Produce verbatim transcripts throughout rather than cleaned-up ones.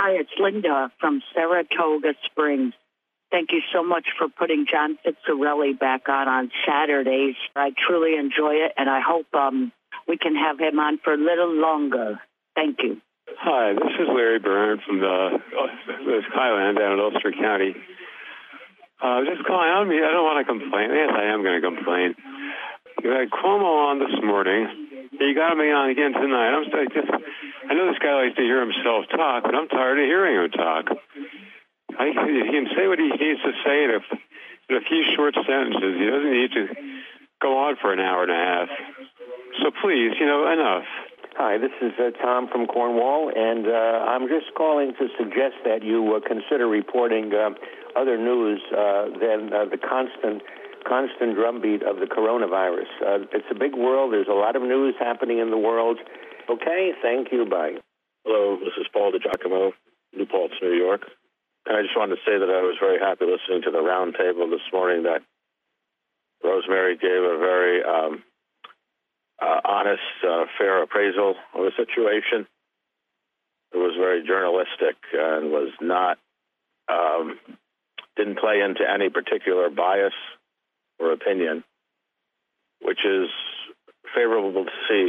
Hi, it's Linda from Saratoga Springs. Thank you so much for putting John Pizzarelli back on on Saturdays. I truly enjoy it, and I hope um, we can have him on for a little longer. Thank you. Hi, this is Larry Byrne from the uh, Highland down in Ulster County. Uh, just calling. I don't, mean, I don't want to complain. Yes, I am going to complain. You had Cuomo on this morning. You got me on again tonight. I'm I just. I know this guy likes to hear himself talk, but I'm tired of hearing him talk. I, he can say what he needs to say in a, in a few short sentences. He doesn't need to go on for an hour and a half. So please, you know, enough. Hi, this is uh, Tom from Cornwall, and uh, I'm just calling to suggest that you uh, consider reporting uh, other news uh, than uh, the constant constant drumbeat of the coronavirus. Uh, it's a big world. There's a lot of news happening in the world. Okay, thank you. Bye. Hello, this is Paul DiGiacomo, New Paltz, New York. And I just wanted to say that I was very happy listening to the round table this morning, that Rosemary gave a very um, uh, honest, uh, fair appraisal of the situation. It was very journalistic and was not, um, didn't play into any particular bias or opinion, which is favorable to see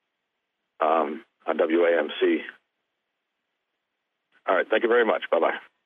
um, on W A M C. All right, thank you very much. Bye-bye.